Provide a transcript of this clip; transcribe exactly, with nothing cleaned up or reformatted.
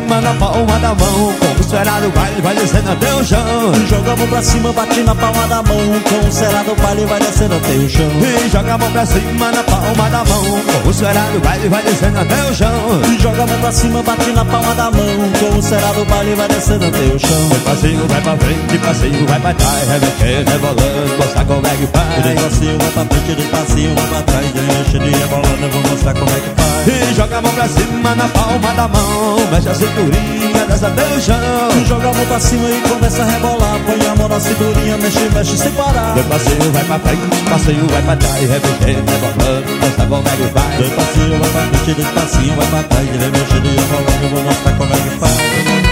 cima na palma da mão, com o cerado baile vai descendo até o chão. Joga a mão pra cima, bate na palma da mão, com o cerado baile vai descendo até o chão. E joga a mão pra cima na palma da mão, com o cerado baile vai descendo até o chão. Joga a mão pra cima, bate na palma da mão, com o cerado baile vai descendo até o chão. Passinho vai pra frente, passinho vai pra trás, remexendo, rebolando, mostrar como é que faz. Passinho vai pra frente, passinho vai pra trás, remexendo e rebolando, eu vou mostrar como é que faz. E joga a mão pra cima na palma da mão, mexe a cinturinha, desce até o chão. Joga a mão pra cima e começa a rebolar, põe a mão na cinturinha, mexe, mexe sem parar. Dois passinho vai pra frente, passinho vai pra trás, remexendo, rebolando, mostra como é que faz. Dois passinho vai pra frente, dois passinho vai pra trás, remexendo e rebolando, eu vou mostrar como é que faz.